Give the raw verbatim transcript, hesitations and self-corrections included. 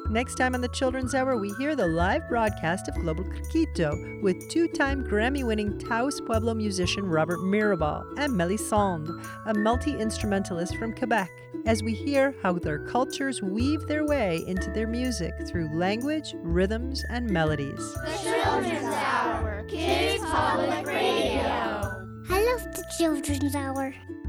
Next time on the Children's Hour, we hear the live broadcast of Global Criquito with two-time Grammy-winning Taos Pueblo musician Robert Mirabal and Melisande, a multi-instrumentalist from Quebec, as we hear how their cultures weave their way into their music through language, rhythms, and melodies. The Children's Hour, Kids Public Radio. I love the Children's Hour.